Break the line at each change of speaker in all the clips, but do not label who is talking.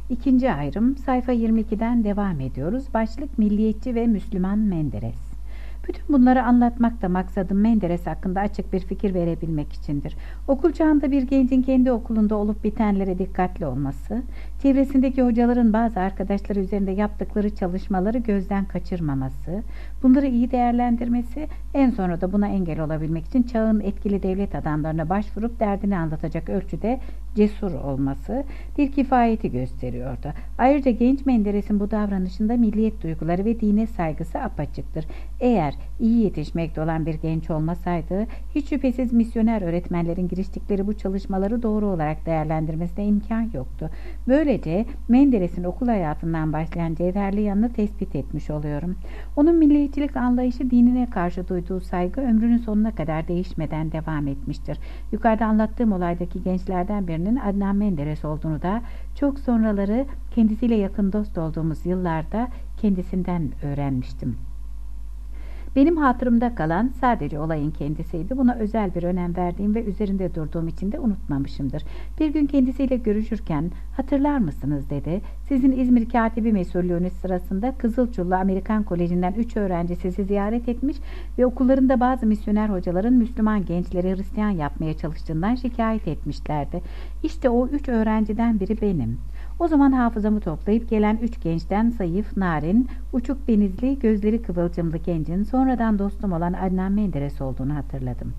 İkinci ayrım, sayfa 22'den devam ediyoruz. Başlık Milliyetçi ve Müslüman Menderes. Bütün bunları anlatmakta maksadım Menderes hakkında açık bir fikir verebilmek içindir. Okul çağında bir gencin kendi okulunda olup bitenlere dikkatli olması, çevresindeki hocaların bazı arkadaşları üzerinde yaptıkları çalışmaları gözden kaçırmaması, bunları iyi değerlendirmesi, en sonra da buna engel olabilmek için çağın etkili devlet adamlarına başvurup derdini anlatacak ölçüde cesur olması bir kifayeti gösteriyordu. Ayrıca genç Menderes'in bu davranışında milliyet duyguları ve dine saygısı apaçıktır. Eğer iyi yetişmekte olan bir genç olmasaydı, hiç şüphesiz misyoner öğretmenlerin giriştikleri bu çalışmaları doğru olarak değerlendirmesine imkan yoktu. Böylece Menderes'in okul hayatından başlayan cevherli yanını tespit etmiş oluyorum. Onun milliyetçilik anlayışı, dinine karşı duyduğu saygı ömrünün sonuna kadar değişmeden devam etmiştir. Yukarıda anlattığım olaydaki gençlerden birinin Adnan Menderes olduğunu da çok sonraları kendisiyle yakın dost olduğumuz yıllarda kendisinden öğrenmiştim. Benim hatırımda kalan sadece olayın kendisiydi. Buna özel bir önem verdiğim ve üzerinde durduğum için de unutmamışımdır. Bir gün kendisiyle görüşürken "Hatırlar mısınız?" dedi. "Sizin İzmir katibi mesulünüz sırasında Kızılçullu Amerikan Koleji'nden 3 öğrenci sizi ziyaret etmiş ve okullarında bazı misyoner hocaların Müslüman gençleri Hristiyan yapmaya çalıştığından şikayet etmişlerdi. İşte o 3 öğrenciden biri benim." O zaman hafızamı toplayıp gelen 3 gençten zayıf, narin, uçuk benizli, gözleri kıvılcımlı gencin sonradan dostum olan Adnan Menderes olduğunu hatırladım.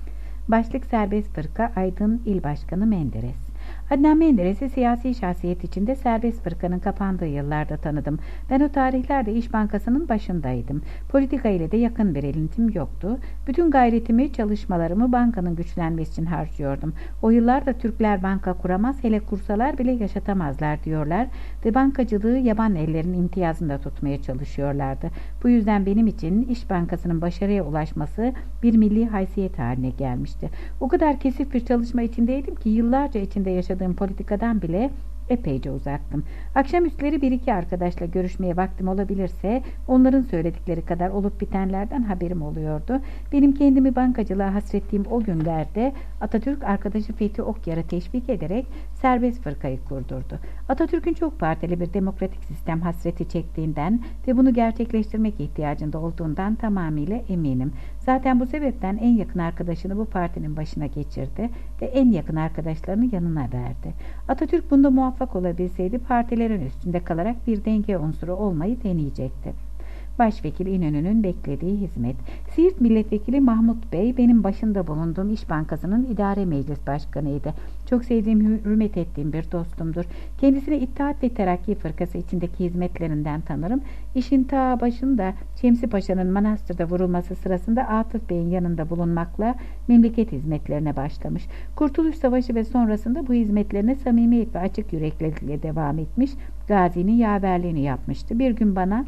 Başlık Serbest Fırka Aydın İl Başkanı Menderes. Adnan Menderes'i siyasi şahsiyet içinde serbest fırkanın kapandığı yıllarda tanıdım. Ben o tarihlerde İş Bankası'nın başındaydım. Politika ile de yakın bir ilintim yoktu. Bütün gayretimi, çalışmalarımı bankanın güçlenmesi için harcıyordum. O yıllarda Türkler banka kuramaz, hele kursalar bile yaşatamazlar diyorlar ve bankacılığı yaban ellerin imtiyazında tutmaya çalışıyorlardı. Bu yüzden benim için İş Bankası'nın başarıya ulaşması bir milli haysiyet haline gelmişti. O kadar kesif bir çalışma içindeydim ki yıllarca içinde yaşadığım politikadan bile epeyce uzaktım. Akşamüstleri bir iki arkadaşla görüşmeye vaktim olabilirse onların söyledikleri kadar olup bitenlerden haberim oluyordu. Benim kendimi bankacılığa hasrettiğim o günlerde Atatürk arkadaşı Fethi Okyar'ı teşvik ederek serbest fırkayı kurdurdu. Atatürk'ün çok partili bir demokratik sistem hasreti çektiğinden ve bunu gerçekleştirmek ihtiyacında olduğundan tamamıyla eminim. Zaten bu sebepten en yakın arkadaşını bu partinin başına geçirdi ve en yakın arkadaşlarını yanına verdi. Atatürk bunda muvaffak olabilseydi partilerin üstünde kalarak bir denge unsuru olmayı deneyecekti. Başvekil İnönü'nün beklediği hizmet. Siirt Milletvekili Mahmut Bey benim başında bulunduğum İş Bankası'nın idare meclis başkanıydı. Çok sevdiğim, hürmet ettiğim bir dostumdur. Kendisini İttihat ve Terakki Fırkası içindeki hizmetlerinden tanırım. İşin ta başında Şemsi Paşa'nın Manastır'da vurulması sırasında Atıf Bey'in yanında bulunmakla memleket hizmetlerine başlamış. Kurtuluş Savaşı ve sonrasında bu hizmetlerine samimiyet ve açık yüreklilikle devam etmiş, Gazi'nin yaverliğini yapmıştı. Bir gün bana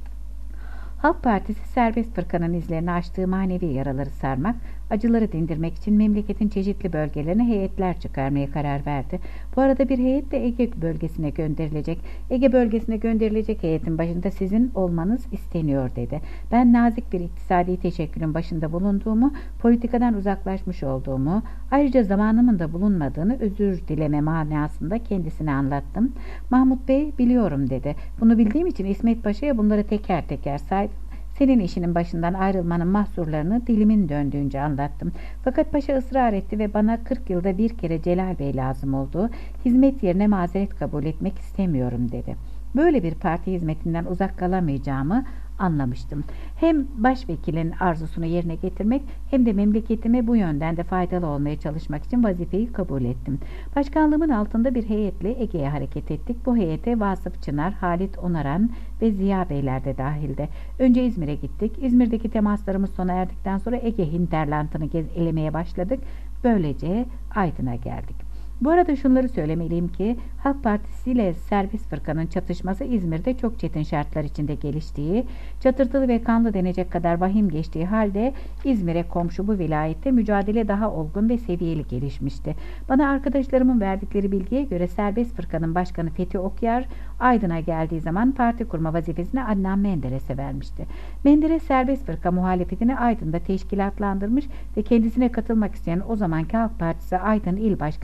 Halk Partisi serbest fırkanın izlerini açtığı manevi yaraları sarmak, acıları dindirmek için memleketin çeşitli bölgelerine heyetler çıkarmaya karar verdi. Bu arada bir heyet de Ege bölgesine gönderilecek. Ege bölgesine gönderilecek heyetin başında sizin olmanız isteniyor dedi. Ben nazik bir iktisadi teşekkülün başında bulunduğumu, politikadan uzaklaşmış olduğumu, ayrıca zamanımın da bulunmadığını özür dileme manasında kendisine anlattım. Mahmut Bey biliyorum dedi. Bunu bildiğim için İsmet Paşa'ya bunları teker teker saydım. Senin işinin başından ayrılmanın mahsurlarını dilimin döndüğünce anlattım. Fakat paşa ısrar etti ve bana 40 yılda bir kere Celal Bey lazım oldu. Hizmet yerine mazeret kabul etmek istemiyorum dedi. Böyle bir parti hizmetinden uzak kalamayacağımı anlamıştım. Hem başvekilin arzusunu yerine getirmek hem de memleketime bu yönden de faydalı olmaya çalışmak için vazifeyi kabul ettim. Başkanlığımın altında bir heyetle Ege'ye hareket ettik. Bu heyete Vasıf Çınar, Halit Onaran ve Ziya Beyler de dahildi. Önce İzmir'e gittik. İzmir'deki temaslarımız sona erdikten sonra Ege hinterlandını elemeye başladık. Böylece Aydın'a geldik. Bu arada şunları söylemeliyim ki Halk Partisi ile serbest fırkanın çatışması İzmir'de çok çetin şartlar içinde geliştiği, çatırtılı ve kanlı denecek kadar vahim geçtiği halde İzmir'e komşu bu vilayette mücadele daha olgun ve seviyeli gelişmişti. Bana arkadaşlarımın verdikleri bilgiye göre serbest fırkanın başkanı Fethi Okyar Aydın'a geldiği zaman parti kurma vazifesini Adnan Menderes'e vermişti. Menderes serbest fırka muhalefetini Aydın'da teşkilatlandırmış ve kendisine katılmak isteyen o zamanki Halk Partisi Aydın İl Başkanı Ethem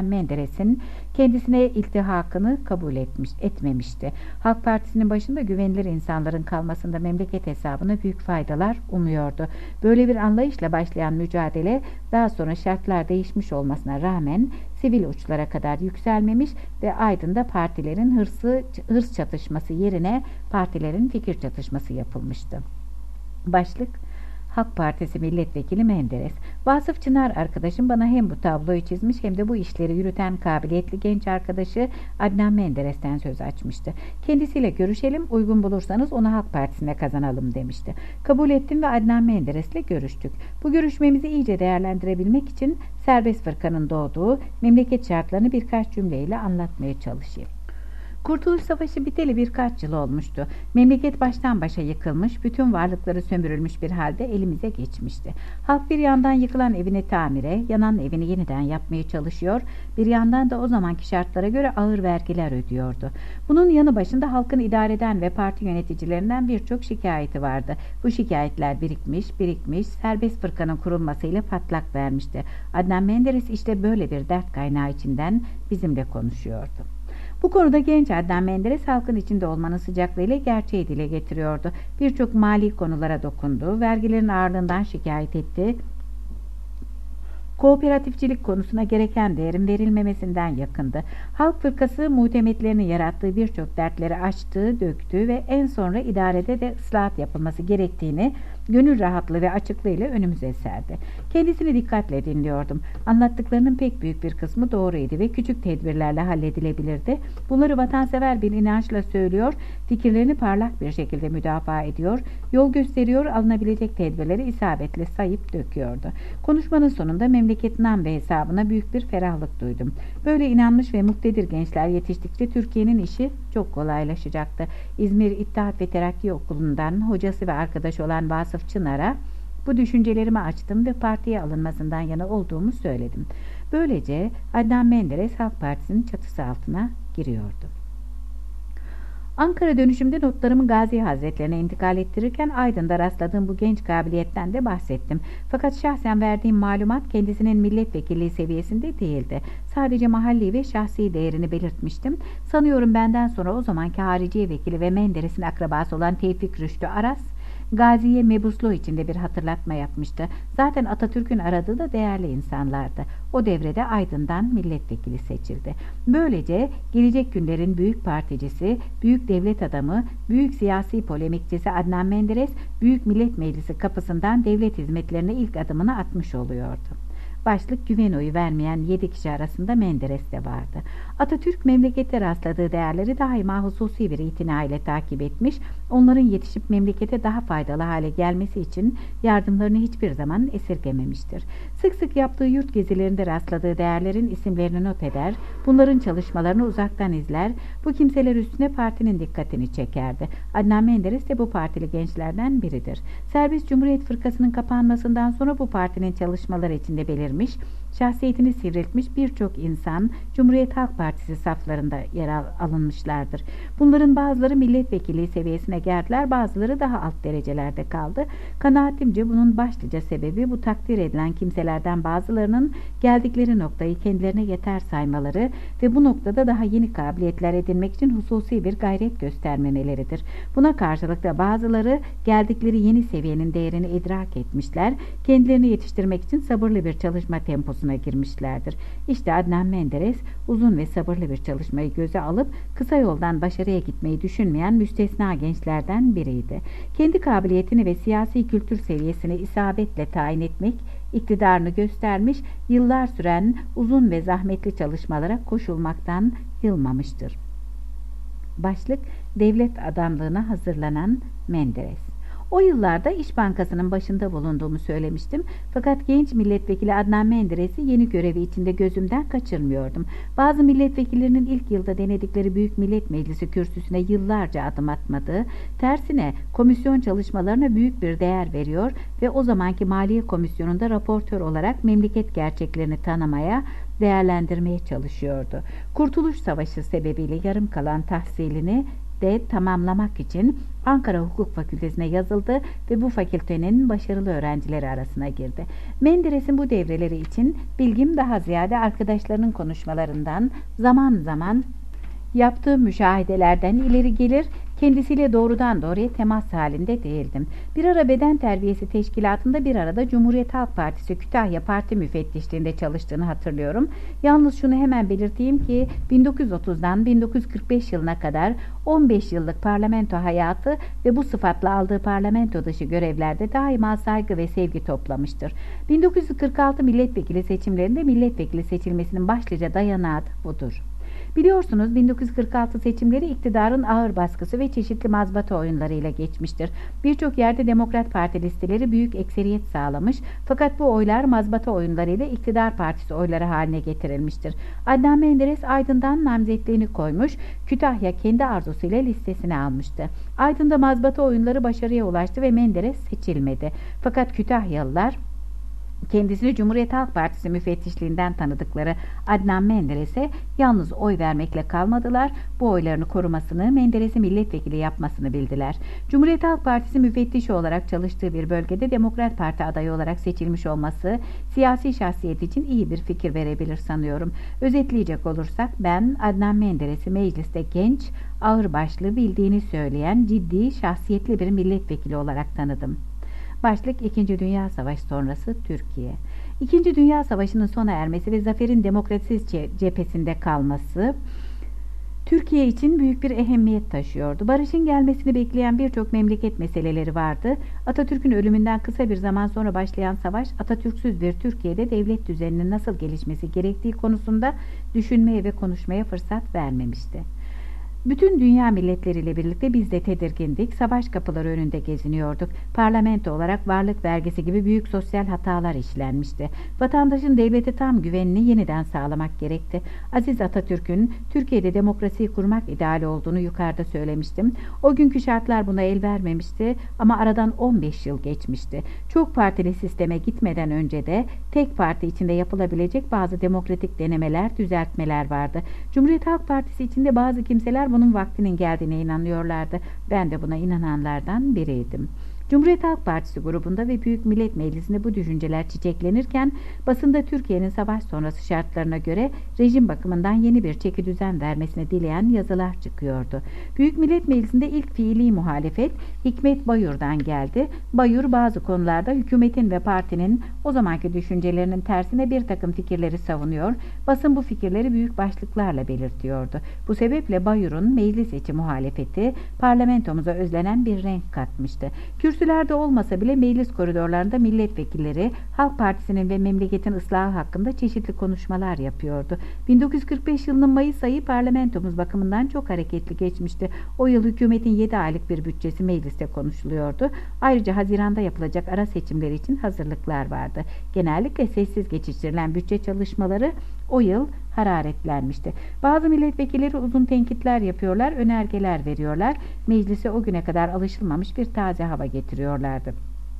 Adnan Menderes'in kendisine iltihakını kabul etmemişti. Halk Partisi'nin başında güvenilir insanların kalmasında memleket hesabına büyük faydalar umuyordu. Böyle bir anlayışla başlayan mücadele daha sonra şartlar değişmiş olmasına rağmen sivil uçlara kadar yükselmemiş ve Aydın'da partilerin hırs çatışması yerine partilerin fikir çatışması yapılmıştı. Başlık: Halk Partisi Milletvekili Menderes. Vasıf Çınar arkadaşım bana hem bu tabloyu çizmiş hem de bu işleri yürüten kabiliyetli genç arkadaşı Adnan Menderes'ten söz açmıştı. Kendisiyle görüşelim, uygun bulursanız onu Halk Partisi'ne kazanalım demişti. Kabul ettim ve Adnan Menderes'le görüştük. Bu görüşmemizi iyice değerlendirebilmek için serbest fırkanın doğduğu memleket şartlarını birkaç cümleyle anlatmaya çalışayım. Kurtuluş Savaşı biteli birkaç yıl olmuştu. Memleket baştan başa yıkılmış, bütün varlıkları sömürülmüş bir halde elimize geçmişti. Halk bir yandan yıkılan evini tamire, yanan evini yeniden yapmaya çalışıyor, bir yandan da o zamanki şartlara göre ağır vergiler ödüyordu. Bunun yanı başında halkın idareden ve parti yöneticilerinden birçok şikayeti vardı. Bu şikayetler birikmiş, serbest fırkanın kurulmasıyla patlak vermişti. Adnan Menderes işte böyle bir dert kaynağı içinden bizimle konuşuyordu. Bu konuda genç Adnan Menderes halkın içinde olmanın sıcaklığıyla gerçeği dile getiriyordu. Birçok mali konulara dokundu, vergilerin ağırlığından şikayet etti. Kooperatifçilik konusuna gereken değerin verilmemesinden yakındı. Halk Fırkası muhtemetlerinin yarattığı birçok dertleri açtı, döktü ve en sonra idarede de ıslahat yapılması gerektiğini gönül rahatlığı ve açıklığıyla önümüze serdi. Kendisini dikkatle dinliyordum. Anlattıklarının pek büyük bir kısmı doğruydu ve küçük tedbirlerle halledilebilirdi. Bunları vatansever bir inançla söylüyor, fikirlerini parlak bir şekilde müdafaa ediyor, yol gösteriyor, alınabilecek tedbirleri isabetle sayıp döküyordu. Konuşmanın sonunda memleketin nam ve hesabına büyük bir ferahlık duydum. Böyle inanmış ve muktedir gençler yetiştikçe Türkiye'nin işi çok kolaylaşacaktı. İzmir İttihat ve Terakki Okulu'ndan hocası ve arkadaşı olan Vasıf Çınar'a bu düşüncelerimi açtım ve partiye alınmasından yana olduğumu söyledim. Böylece Adnan Menderes Halk Partisi'nin çatısı altına giriyordu. Ankara dönüşümde notlarımı Gazi Hazretlerine intikal ettirirken Aydın'da rastladığım bu genç kabiliyetten de bahsettim. Fakat şahsen verdiğim malumat kendisinin milletvekilliği seviyesinde değildi. Sadece mahalli ve şahsi değerini belirtmiştim. Sanıyorum benden sonra o zamanki hariciye vekili ve Menderes'in akrabası olan Tevfik Rüştü Aras, Gazi'ye mebusluğu içinde bir hatırlatma yapmıştı. Zaten Atatürk'ün aradığı da değerli insanlardı. O devrede Aydın'dan milletvekili seçildi. Böylece gelecek günlerin büyük particisi, büyük devlet adamı, büyük siyasi polemikçisi Adnan Menderes, Büyük Millet Meclisi kapısından devlet hizmetlerine ilk adımını atmış oluyordu. Başlık: güven oyu vermeyen 7 kişi arasında Menderes de vardı. Atatürk memlekette rastladığı değerleri daima hususi bir itina ile takip etmiş, onların yetişip memlekete daha faydalı hale gelmesi için yardımlarını hiçbir zaman esirgememiştir. Sık sık yaptığı yurt gezilerinde rastladığı değerlerin isimlerini not eder, bunların çalışmalarını uzaktan izler, bu kimseler üstüne partinin dikkatini çekerdi. Adnan Menderes de bu partili gençlerden biridir. Serbest Cumhuriyet Fırkası'nın kapanmasından sonra bu partinin çalışmaları içinde belirmiş, şahsiyetini sivriltmiş birçok insan Cumhuriyet Halk Partisi saflarında yer alınmışlardır. Bunların bazıları milletvekilliği seviyesine geldiler, bazıları daha alt derecelerde kaldı. Kanaatimce bunun başlıca sebebi bu takdir edilen kimselerden bazılarının geldikleri noktayı kendilerine yeter saymaları ve bu noktada daha yeni kabiliyetler edinmek için hususi bir gayret göstermemeleridir. Buna karşılık da bazıları geldikleri yeni seviyenin değerini idrak etmişler, kendilerini yetiştirmek için sabırlı bir çalışma temposuna girmişlerdir. İşte Adnan Menderes uzun ve sabırlı bir çalışmayı göze alıp kısa yoldan başarıya gitmeyi düşünmeyen müstesna gençlerden biriydi. Kendi kabiliyetini ve siyasi kültür seviyesini isabetle tayin etmek, iktidarını göstermiş, yıllar süren uzun ve zahmetli çalışmalara koşulmaktan yılmamıştır. Başlık: devlet adamlığına hazırlanan Menderes. O yıllarda İş Bankası'nın başında bulunduğumu söylemiştim. Fakat genç milletvekili Adnan Menderes'i yeni görevi içinde gözümden kaçırmıyordum. Bazı milletvekillerinin ilk yılda denedikleri Büyük Millet Meclisi kürsüsüne yıllarca adım atmadığı, tersine komisyon çalışmalarına büyük bir değer veriyor ve o zamanki Maliye Komisyonu'nda raportör olarak memleket gerçeklerini tanımaya, değerlendirmeye çalışıyordu. Kurtuluş Savaşı sebebiyle yarım kalan tahsilini de tamamlamak için Ankara Hukuk Fakültesine yazıldı ve bu fakültenin başarılı öğrencileri arasına girdi. Menderes'in bu devreleri için bilgim daha ziyade arkadaşlarının konuşmalarından, zaman zaman yaptığı müşahedelerden ileri gelir, kendisiyle doğrudan doğruya temas halinde değildim. Bir ara Beden Terbiyesi Teşkilatı'nda, bir arada Cumhuriyet Halk Partisi Kütahya Parti Müfettişliğinde çalıştığını hatırlıyorum. Yalnız şunu hemen belirteyim ki 1930'dan 1945 yılına kadar 15 yıllık parlamento hayatı ve bu sıfatla aldığı parlamento dışı görevlerde daima saygı ve sevgi toplamıştır. 1946 milletvekili seçimlerinde milletvekili seçilmesinin başlıca dayanağı budur. Biliyorsunuz 1946 seçimleri iktidarın ağır baskısı ve çeşitli mazbata oyunlarıyla geçmiştir. Birçok yerde Demokrat Parti listeleri büyük ekseriyet sağlamış, fakat bu oylar mazbata oyunlarıyla iktidar partisi oyları haline getirilmiştir. Adnan Menderes Aydın'dan namzetliğini koymuş, Kütahya kendi arzusuyla listesine almıştı. Aydın'da mazbata oyunları başarıya ulaştı ve Menderes seçilmedi. Fakat Kütahyalılar kendisini Cumhuriyet Halk Partisi müfettişliğinden tanıdıkları Adnan Menderes'e yalnız oy vermekle kalmadılar, bu oylarını korumasını, Menderes'i milletvekili yapmasını bildiler. Cumhuriyet Halk Partisi müfettişi olarak çalıştığı bir bölgede Demokrat Parti adayı olarak seçilmiş olması siyasi şahsiyet için iyi bir fikir verebilir sanıyorum. Özetleyecek olursak ben Adnan Menderes'i mecliste genç, ağırbaşlı, bildiğini söyleyen, ciddi, şahsiyetli bir milletvekili olarak tanıdım. Başlık 2. Dünya Savaşı sonrası Türkiye. 2. Dünya Savaşı'nın sona ermesi ve zaferin demokrasiz cephesinde kalması Türkiye için büyük bir ehemmiyet taşıyordu. Barışın gelmesini bekleyen birçok memleket meseleleri vardı. Atatürk'ün ölümünden kısa bir zaman sonra başlayan savaş, Atatürk'süz bir Türkiye'de devlet düzeninin nasıl gelişmesi gerektiği konusunda düşünmeye ve konuşmaya fırsat vermemişti. Bütün dünya milletleriyle birlikte biz de tedirgindik, savaş kapıları önünde geziniyorduk. Parlamento olarak varlık vergisi gibi büyük sosyal hatalar işlenmişti. Vatandaşın devlete tam güvenini yeniden sağlamak gerekti. Aziz Atatürk'ün Türkiye'de demokrasiyi kurmak ideali olduğunu yukarıda söylemiştim. O günkü şartlar buna el vermemişti ama aradan 15 yıl geçmişti. Çok partili sisteme gitmeden önce de tek parti içinde yapılabilecek bazı demokratik denemeler, düzeltmeler vardı. Cumhuriyet Halk Partisi içinde bazı kimseler bunun vaktinin geldiğine inanıyorlardı. Ben de buna inananlardan biriydim. Cumhuriyet Halk Partisi grubunda ve Büyük Millet Meclisi'nde bu düşünceler çiçeklenirken basında Türkiye'nin savaş sonrası şartlarına göre rejim bakımından yeni bir çekidüzen vermesini dileyen yazılar çıkıyordu. Büyük Millet Meclisi'nde ilk fiili muhalefet Hikmet Bayur'dan geldi. Bayur bazı konularda hükümetin ve partinin o zamanki düşüncelerinin tersine bir takım fikirleri savunuyor. Basın bu fikirleri büyük başlıklarla belirtiyordu. Bu sebeple Bayur'un meclis içi muhalefeti parlamentomuza özlenen bir renk katmıştı. Kürsülerde olmasa bile meclis koridorlarında milletvekilleri Halk Partisi'nin ve memleketin ıslahı hakkında çeşitli konuşmalar yapıyordu. 1945 yılının Mayıs ayı parlamentomuz bakımından çok hareketli geçmişti. O yıl hükümetin 7 aylık bir bütçesi mecliste konuşuluyordu. Ayrıca Haziran'da yapılacak ara seçimleri için hazırlıklar vardı. Genellikle sessiz geçiştirilen bütçe çalışmaları o yıl hararetlenmişti. Bazı milletvekilleri uzun tenkitler yapıyorlar, önergeler veriyorlar. Meclise o güne kadar alışılmamış bir taze hava getiriyorlardı.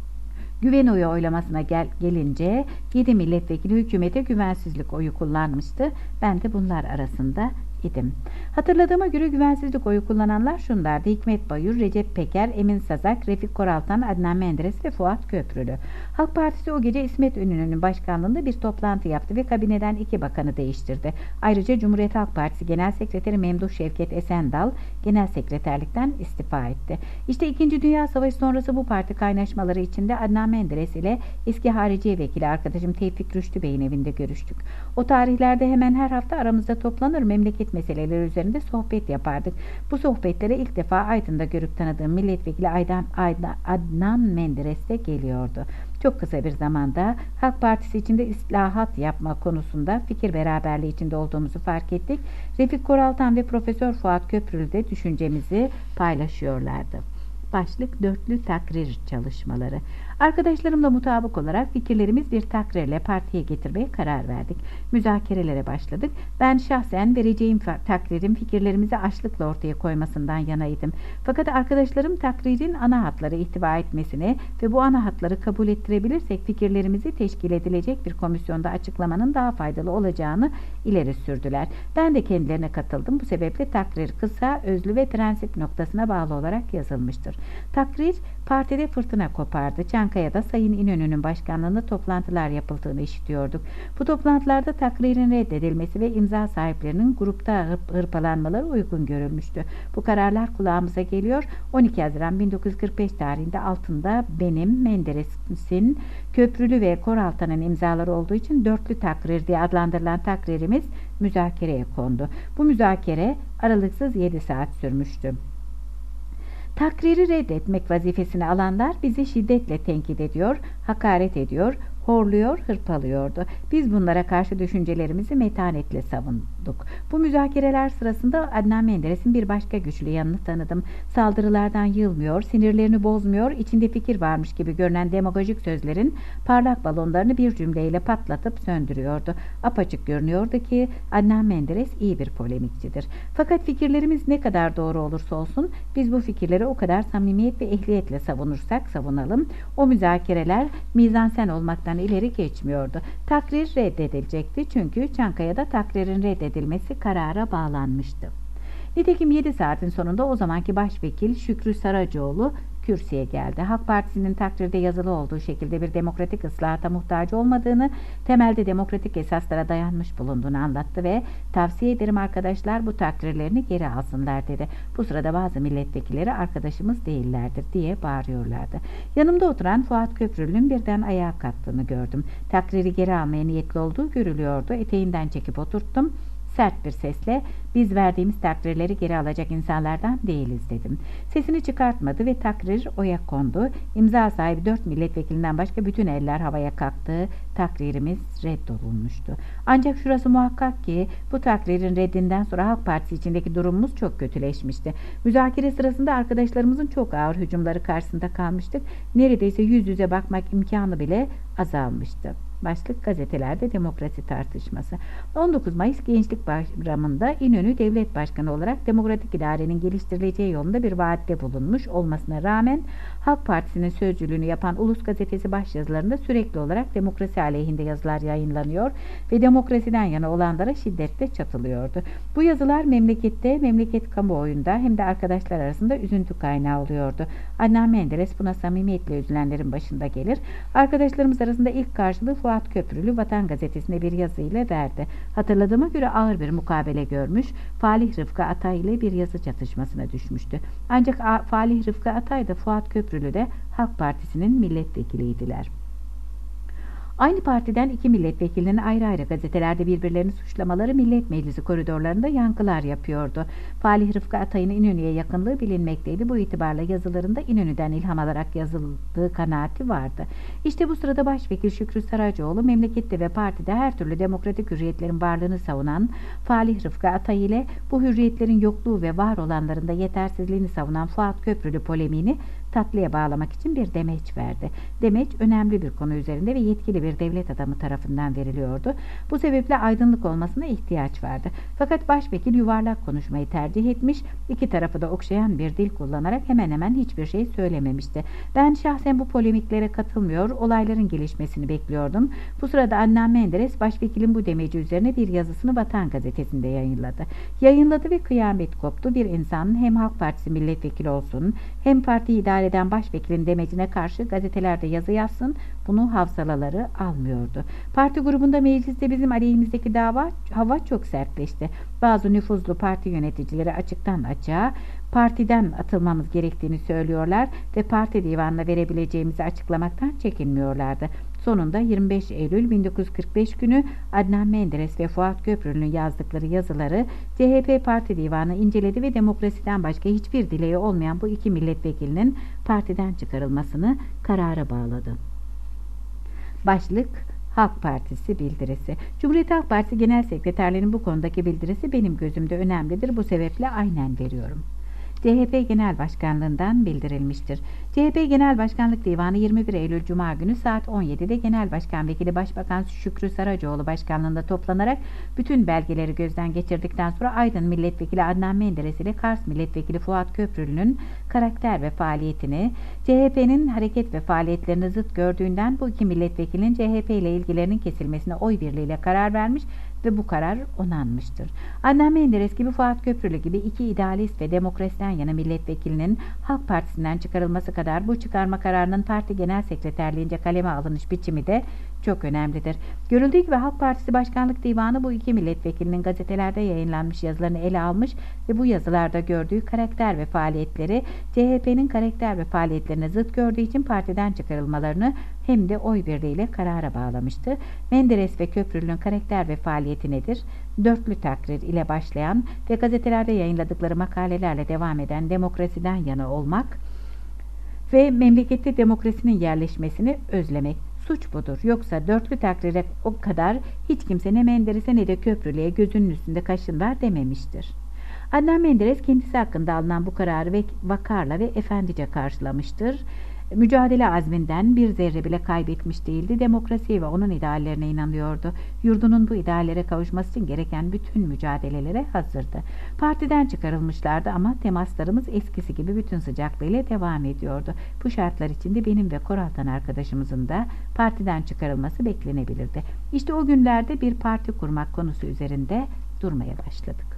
Güven oyu oylamasına gelince 7 milletvekili hükümete güvensizlik oyu kullanmıştı. Ben de bunlar arasında idim. Hatırladığıma göre güvensizlik oyu kullananlar şunlardı: Hikmet Bayur, Recep Peker, Emin Sazak, Refik Koraltan, Adnan Menderes ve Fuat Köprülü. Halk Partisi o gece İsmet İnönü'nün başkanlığında bir toplantı yaptı ve kabineden 2 bakanı değiştirdi. Ayrıca Cumhuriyet Halk Partisi Genel Sekreteri Memduh Şevket Esendal genel sekreterlikten istifa etti. İşte 2. Dünya Savaşı sonrası bu parti kaynaşmaları içinde Adnan Menderes ile eski Hariciye Vekili arkadaşım Tevfik Rüştü Bey'in evinde görüştük. O tarihlerde hemen her hafta aramızda toplanır, memleket meseleleri üzerinde sohbet yapardık. Bu sohbetlere ilk defa Aydın'da görüp tanıdığım milletvekili Adnan Menderes de geliyordu. Çok kısa bir zamanda Halk Partisi içinde islahat yapma konusunda fikir beraberliği içinde olduğumuzu fark ettik. Refik Koraltan ve Profesör Fuat Köprülü de düşüncemizi paylaşıyorlardı. Başlık dörtlü takrir çalışmaları. Arkadaşlarımla mutabık olarak fikirlerimiz bir takrirle partiye getirmeye karar verdik. Müzakerelere başladık. Ben şahsen vereceğim takririn fikirlerimizi açlıkla ortaya koymasından yanaydım. Fakat arkadaşlarım takririn ana hatları ihtiva etmesine ve bu ana hatları kabul ettirebilirsek fikirlerimizi teşkil edilecek bir komisyonda açıklamanın daha faydalı olacağını ileri sürdüler. Ben de kendilerine katıldım. Bu sebeple takrir kısa, özlü ve prensip noktasına bağlı olarak yazılmıştır. Takrir partide fırtına kopardı. Çankaya'da Sayın İnönü'nün başkanlığında toplantılar yapıldığını işitiyorduk. Bu toplantılarda takririn reddedilmesi ve imza sahiplerinin grupta hırpalanmaları uygun görülmüştü. Bu kararlar kulağımıza geliyor. 12 Haziran 1945 tarihinde altında benim, Menderes'in, Köprülü ve Koraltan'ın imzaları olduğu için dörtlü takrir diye adlandırılan takririmiz müzakereye kondu. Bu müzakere aralıksız 7 saat sürmüştü. Takriri reddetmek vazifesini alanlar bizi şiddetle tenkit ediyor, hakaret ediyor, horluyor, hırpalıyordu. Biz bunlara karşı düşüncelerimizi metanetle savunduk. Bu müzakereler sırasında Adnan Menderes'in bir başka güçlü yanını tanıdım. Saldırılardan yılmıyor, sinirlerini bozmuyor, içinde fikir varmış gibi görünen demagojik sözlerin parlak balonlarını bir cümleyle patlatıp söndürüyordu. Apaçık görünüyordu ki Adnan Menderes iyi bir polemikçidir. Fakat fikirlerimiz ne kadar doğru olursa olsun biz bu fikirleri o kadar samimiyet ve ehliyetle savunursak savunalım, o müzakereler mizansen olmaktan ileri geçmiyordu. Takrir reddedilecekti çünkü Çankaya'da takririn reddedilmesi karara bağlanmıştı. Nitekim 7 saatin sonunda o zamanki başvekil Şükrü Saracoğlu kürsüye geldi. Halk Partisi'nin takdirde yazılı olduğu şekilde bir demokratik ıslahata muhtaç olmadığını, temelde demokratik esaslara dayanmış bulunduğunu anlattı ve tavsiye ederim arkadaşlar bu takdirlerini geri alsınlar dedi. Bu sırada bazı milletvekilleri arkadaşımız değillerdir diye bağırıyorlardı. Yanımda oturan Fuat Köprülü'nün birden ayağa kalktığını gördüm. Takriri geri almaya niyetli olduğu görülüyordu. Eteğinden çekip oturttum. Sert bir sesle biz verdiğimiz takdirleri geri alacak insanlardan değiliz dedim. Sesini çıkartmadı ve takrir oya kondu. İmza sahibi 4 milletvekilinden başka bütün eller havaya kalktı. Takririmiz reddolunmuştu. Ancak şurası muhakkak ki bu takririn reddinden sonra Halk Partisi içindeki durumumuz çok kötüleşmişti. Müzakere sırasında arkadaşlarımızın çok ağır hücumları karşısında kalmıştık. Neredeyse yüz yüze bakmak imkanı bile azalmıştı. Başlık gazetelerde demokrasi tartışması. 19 Mayıs Gençlik Bayramı'nda İnönü devlet başkanı olarak demokratik idarenin geliştirileceği yolunda bir vaatte bulunmuş olmasına rağmen Halk Partisi'nin sözcülüğünü yapan Ulus Gazetesi başyazılarında sürekli olarak demokrasi aleyhinde yazılar yayınlanıyor ve demokrasiden yana olanlara şiddetle çatılıyordu. Bu yazılar memleket kamuoyunda hem de arkadaşlar arasında üzüntü kaynağı oluyordu. Adnan Menderes buna samimiyetle üzülenlerin başında gelir. Arkadaşlarımız arasında ilk karşılığı Fuat Köprülü Vatan Gazetesi'ne bir yazıyla verdi. Hatırladığıma göre ağır bir mukabele görmüş, Falih Rıfkı Atay ile bir yazı çatışmasına düşmüştü. Ancak Falih Rıfkı Atay da Fuat Köprülü de Halk Partisi'nin milletvekiliydiler. Aynı partiden iki milletvekilinin ayrı ayrı gazetelerde birbirlerini suçlamaları Millet Meclisi koridorlarında yankılar yapıyordu. Falih Rıfkı Atay'ın İnönü'ye yakınlığı bilinmekteydi. Bu itibarla yazılarında İnönü'den ilham alarak yazıldığı kanaati vardı. İşte bu sırada Başvekil Şükrü Saracoğlu memlekette ve partide her türlü demokratik hürriyetlerin varlığını savunan Falih Rıfkı Atay ile bu hürriyetlerin yokluğu ve var olanlarında yetersizliğini savunan Fuat Köprülü polemiğini tatlıya bağlamak için bir demeç verdi. Demeç önemli bir konu üzerinde ve yetkili bir devlet adamı tarafından veriliyordu. Bu sebeple aydınlık olmasına ihtiyaç vardı. Fakat başvekil yuvarlak konuşmayı tercih etmiş, iki tarafı da okşayan bir dil kullanarak hemen hemen hiçbir şey söylememişti. Ben şahsen bu polemiklere katılmıyor, olayların gelişmesini bekliyordum. Bu sırada Adnan Menderes başvekilin bu demeci üzerine bir yazısını Vatan Gazetesi'nde yayınladı ve kıyamet koptu. Bir insanın hem Halk Partisi milletvekili olsun, hem partiyi idare eden başvekilin demecine karşı gazetelerde yazı yazsın, bunu hafızaları almıyordu. Parti grubunda mecliste bizim aleyhimizdeki hava çok sertleşti. Bazı nüfuzlu parti yöneticileri açıktan açığa partiden atılmamız gerektiğini söylüyorlar ve parti divanına verebileceğimizi açıklamaktan çekinmiyorlardı. Sonunda 25 Eylül 1945 günü Adnan Menderes ve Fuat Köprülü'nün yazdıkları yazıları CHP Parti Divanı inceledi ve demokrasiden başka hiçbir dileği olmayan bu iki milletvekilinin partiden çıkarılmasını karara bağladı. Başlık Halk Partisi bildirisi. Cumhuriyet Halk Partisi Genel Sekreterlerinin bu konudaki bildirisi benim gözümde önemlidir. Bu sebeple aynen veriyorum. CHP Genel Başkanlığından bildirilmiştir. CHP Genel Başkanlık Divanı 21 Eylül Cuma günü saat 17'de Genel Başkan Vekili Başbakan Şükrü Saracoğlu başkanlığında toplanarak bütün belgeleri gözden geçirdikten sonra Aydın Milletvekili Adnan Menderes ile Kars Milletvekili Fuat Köprülü'nün karakter ve faaliyetini, CHP'nin hareket ve faaliyetlerini zıt gördüğünden bu iki milletvekilinin CHP ile ilgilerinin kesilmesine oy birliğiyle karar vermiş ve bu karar onanmıştır. Adnan Menderes gibi, Fuat Köprülü gibi iki idealist ve demokrasiden yana milletvekilinin Halk Partisi'nden çıkarılması kadar bu çıkarma kararının parti genel sekreterliğince kaleme alınış biçimi de çok önemlidir. Görüldüğü gibi Halk Partisi Başkanlık Divanı bu iki milletvekilinin gazetelerde yayınlanmış yazılarını ele almış ve bu yazılarda gördüğü karakter ve faaliyetleri CHP'nin karakter ve faaliyetlerine zıt gördüğü için partiden çıkarılmalarını hem de oy birliğiyle karara bağlamıştı. Menderes ve Köprülü'nün karakter ve faaliyeti nedir? Dörtlü takrir ile başlayan ve gazetelerde yayınladıkları makalelerle devam eden demokrasiden yana olmak ve memlekette demokrasinin yerleşmesini özlemek. Suç budur. Yoksa dörtlü takrire o kadar hiç kimse ne Menderes'e ne de Köprülü'ye gözünün üstünde kaşın var dememiştir. Adnan Menderes kendisi hakkında alınan bu kararı vakarla ve efendice karşılamıştır. Mücadele azminden bir zerre bile kaybetmiş değildi. Demokrasiye ve onun ideallerine inanıyordu. Yurdunun bu ideallere kavuşması için gereken bütün mücadelelere hazırdı. Partiden çıkarılmışlardı ama temaslarımız eskisi gibi bütün sıcaklığıyla devam ediyordu. Bu şartlar içinde benim ve Koraltan arkadaşımızın da partiden çıkarılması beklenebilirdi. İşte o günlerde bir parti kurmak konusu üzerinde durmaya başladık.